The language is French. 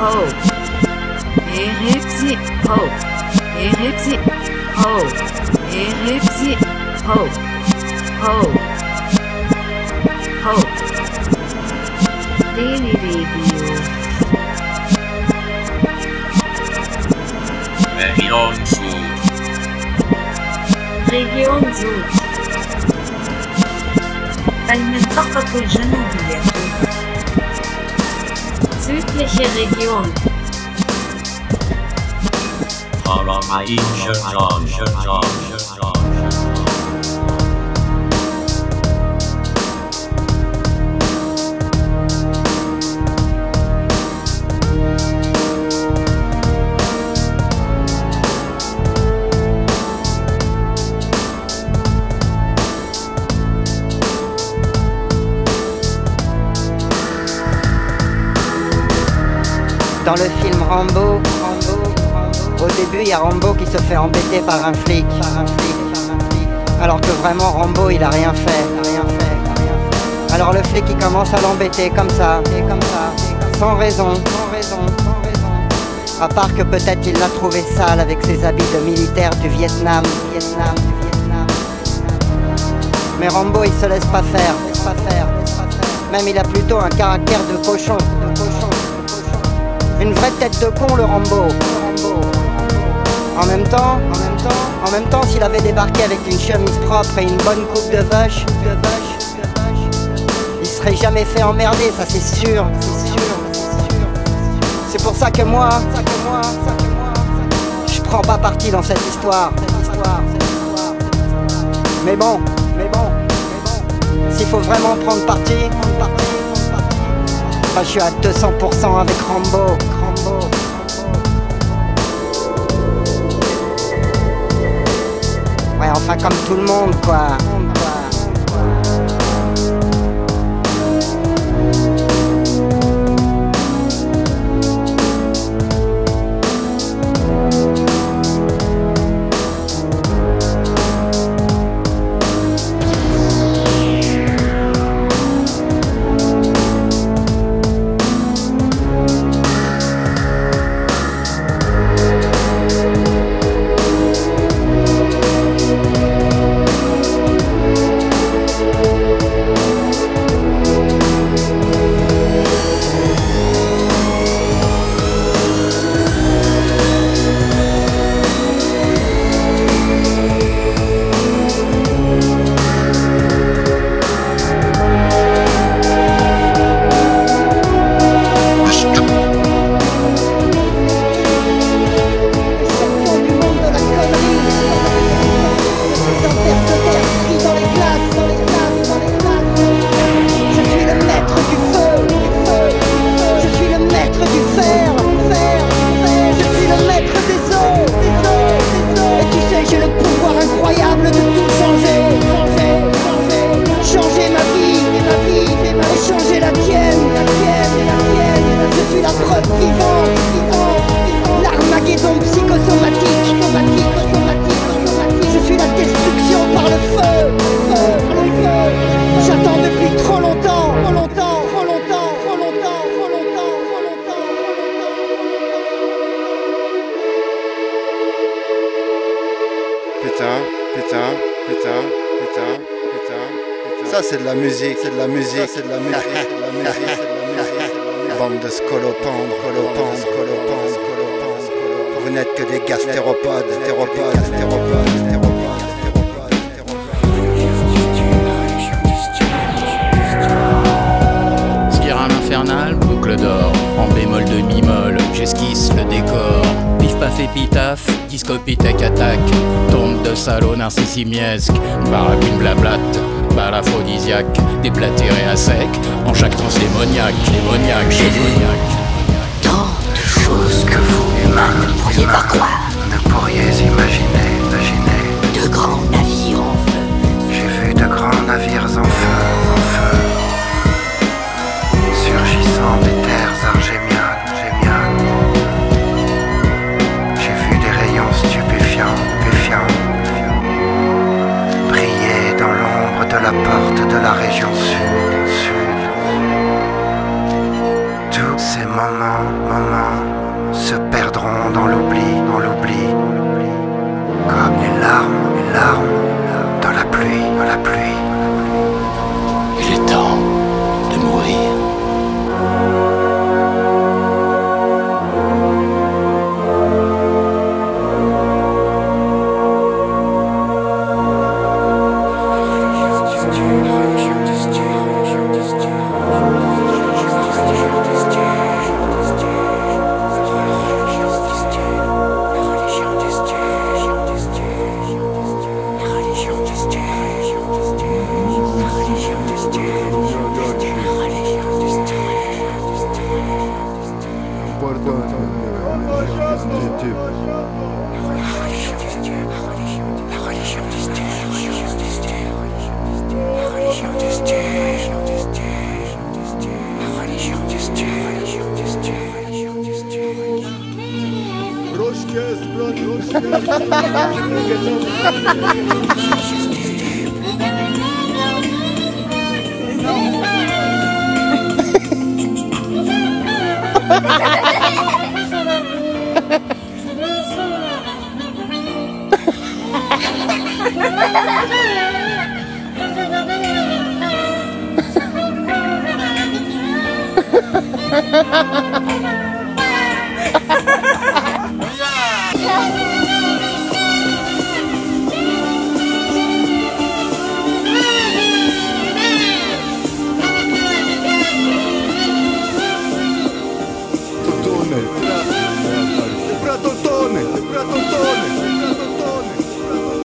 ho. Erepsi, ho. Erepsi, ho. Erepsi, ho. Ho. Ho. Daily Radio. Region Süd. Region Süd. المنطقة الجنوبية. Südliche Region. Haramaischer John. Dans le film Rambo, au début il y a Rambo qui se fait embêter par un flic. Alors que vraiment Rambo il a rien fait. Alors le flic il commence à l'embêter comme ça, sans raison. À part que peut-être il l'a trouvé sale avec ses habits de militaire du Vietnam. Mais Rambo il se laisse pas faire. Même il a plutôt un caractère de cochon. Une vraie tête de con le Rambo. En même temps, s'il avait débarqué avec une chemise propre et une bonne coupe de vache, il serait jamais fait emmerder, ça c'est sûr. C'est pour ça que moi, je prends pas parti dans cette histoire. Mais bon, s'il faut vraiment prendre parti, je suis à 200% avec Rambo. Ouais, enfin comme tout le monde, quoi. Ça c'est de la musique, Bande de scolopendres, vous n'êtes que des gastéropodes, Spirale infernale, boucle d'or, en bémol de mi-molle, j'esquisse le décor. Pif paf épitaphe, discopithèque attaque, tombe de salaud narcissimiesque, baragouine blablate, bal aphrodisiaque, déblatéré à sec, en chaque danse démoniaque. Tant de choses que vous, humains, ne pourriez pas croire. Ne pourriez imaginer. De grands navires en feu. J'ai vu de grands navires en feu, surgissant des terres argémiales. J'ai vu des rayons stupéfiants, briller dans l'ombre de la porte de la région sud. Tous ces moments Ha ha ha ha!